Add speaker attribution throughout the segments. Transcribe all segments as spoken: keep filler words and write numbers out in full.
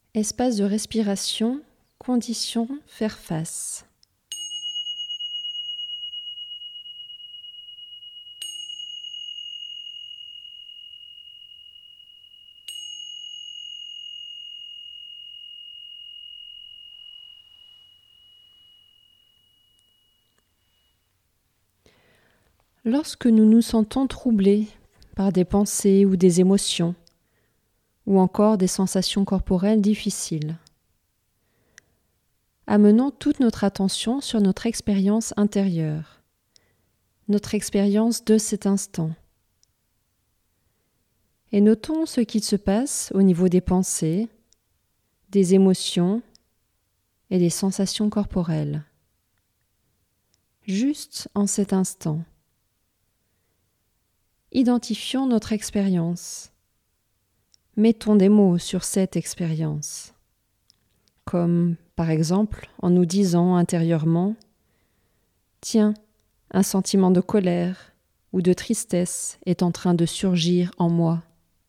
Speaker 1: Espace de respiration, conditions faire face. Lorsque nous nous sentons troublés par des pensées ou des émotions, ou encore des sensations corporelles difficiles, amenons toute notre attention sur notre expérience intérieure, notre expérience de cet instant. Et notons ce qui se passe au niveau des pensées, des émotions et des sensations corporelles. Juste en cet instant. Identifions notre expérience. Mettons des mots sur cette expérience, comme par exemple en nous disant intérieurement « Tiens, un sentiment de colère ou de tristesse est en train de surgir en moi. »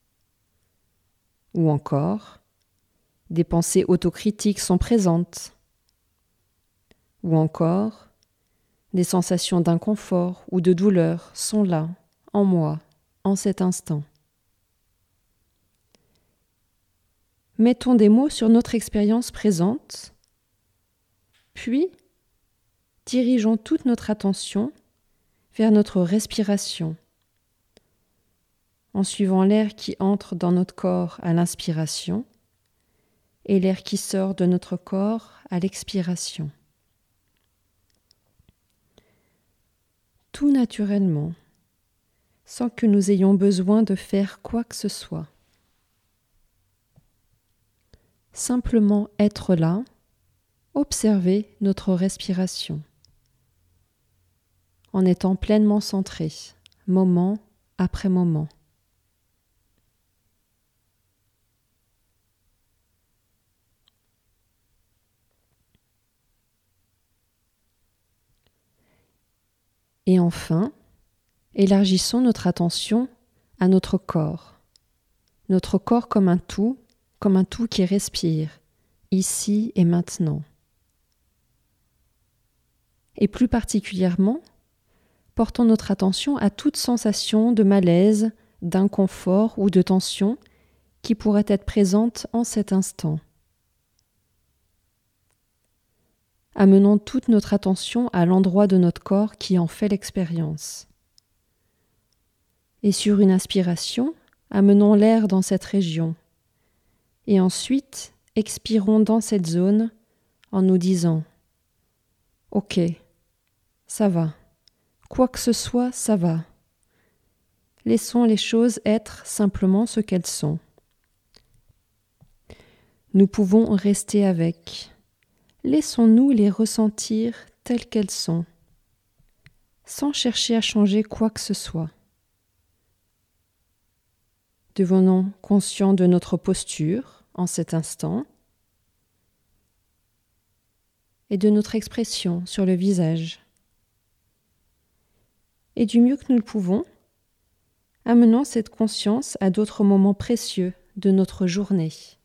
Speaker 1: Ou encore « Des pensées autocritiques sont présentes. » Ou encore « Des sensations d'inconfort ou de douleur sont là, en moi, en cet instant. » Mettons des mots sur notre expérience présente, puis dirigeons toute notre attention vers notre respiration, en suivant l'air qui entre dans notre corps à l'inspiration et l'air qui sort de notre corps à l'expiration. Tout naturellement, sans que nous ayons besoin de faire quoi que ce soit. Simplement être là, observer notre respiration, en étant pleinement centré, moment après moment. Et enfin, élargissons notre attention à notre corps, notre corps comme un tout, comme un tout qui respire, ici et maintenant. Et plus particulièrement, portons notre attention à toute sensation de malaise, d'inconfort ou de tension qui pourrait être présente en cet instant. Amenons toute notre attention à l'endroit de notre corps qui en fait l'expérience. Et sur une inspiration, amenons l'air dans cette région. Et ensuite, expirons dans cette zone en nous disant « Ok, ça va. Quoi que ce soit, ça va. Laissons les choses être simplement ce qu'elles sont. Nous pouvons rester avec. Laissons-nous les ressentir telles qu'elles sont, sans chercher à changer quoi que ce soit. Devenons conscients de notre posture en cet instant et de notre expression sur le visage. Et du mieux que nous le pouvons, amenons cette conscience à d'autres moments précieux de notre journée.